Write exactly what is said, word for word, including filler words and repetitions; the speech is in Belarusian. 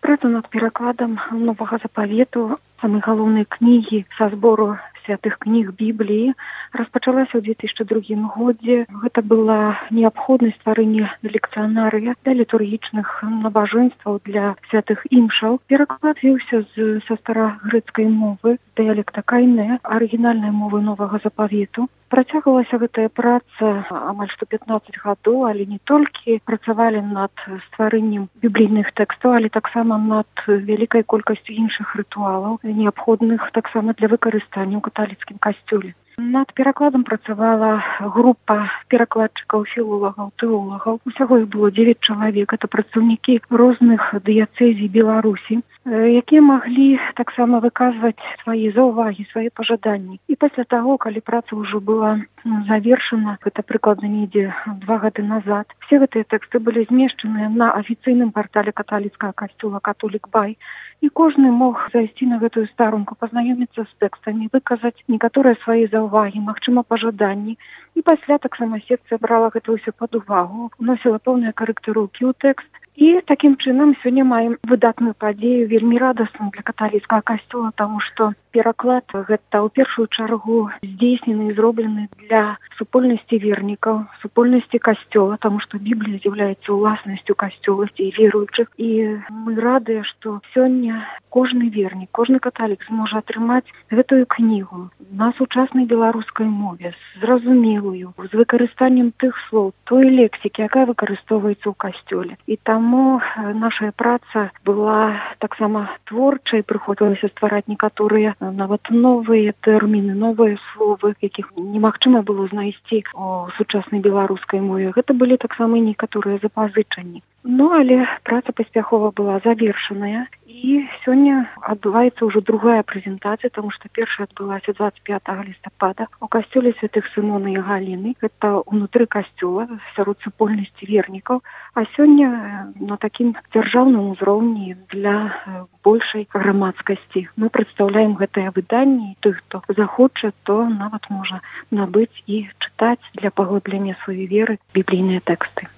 Праца над перакладам новага запавету, самай галоўнай кнігі са збору святых кніг Бібліі распачалася ў две тысячы другім годзе. Гэта была неабходнасць стварэння лекцыянарыя для літургічных набажэнстваў, для святых імшаў. Пераклад веўся з са старагрэцкай мовы, дыялекта кайнэ, арыгінальнай мовы новага запавету. Працягвалася гэтая праца амаль што пятнаццаць гадоў, але не толькі працавалі над стварэннем біблійных тэкстаў, але таксама над вялікай колькасцю іншых рытуалаў, неабходных таксама для выкарыстання ў каталіцкім касцёле. Над перакладам працавала група перакладчыкаў, філолагаў, тэолагаў. Усяго іх было дзевяць чалавек. Это прадстаўнікі розных дыяцэзій Беларусі, якія маглі таксама выказваць свае заўвагі, свае пажаданні. І пасля таго, калі праца ўжо была завершана, гэта прыкладна недзе два гады назад, все гэтыя тэксты былі змешчаныя на афіцыйным партале каталіцкага касцёла «Католік Бай», і кожны мог зайсці на гэтую старонку, пазнаёміцца з тэкстамі, выказаць некаторыя свае заўвагі, магчыма, пажаданні. І пасля таксама секцыя брала гэта ўсё пад увагу, уносіла пэўныя карэктыроўкі ў тэкст. І такім чынам сёння маем выдатную падзею, вельмі радасную для каталіцкага касцёла, таму што пераклад гэта ў першую чаргу здзейснены і зроблены для супольнасці вернікаў, супольнасці касцёла, таму што Біблія з'яўляецца ўласнасцю касцёласці і веруючых. І мы радыя, што сёння кожны вернік, кожны каталік зможа атрымаць гэтую кнігу на сучаснай беларускай мове, зразумелую, з выкарыстаннем тых слоў, той лексікі, якая выкарыстоўваецца ў касцёле. І таму наша праца была таксама творчай, прыходзілася ствараць некаторыя нават новыя тэрміны, новыя словы, якіх немагчыма было знайсці у сучаснай беларускай мове. Гэта былі таксама некаторыя запазычанні. Ну, але праца паспяхова была завершаная, і сёння адбываецца ўжо другая прэзентацыя, таму што першая адбылася дваццаць пятага лістапада у касцёле святых Сымона і Галіны. Гэта ўнутры касцёла, сярод супольнасці вернікаў, а сёння на такім дзяржаўным узроўні для большай грамадскасці. Мы прадстаўляем гэтае выданне, і той, хто захоча, то нават можа набыць і чытаць для паглыблення сваёй веры біблійныя тэксты.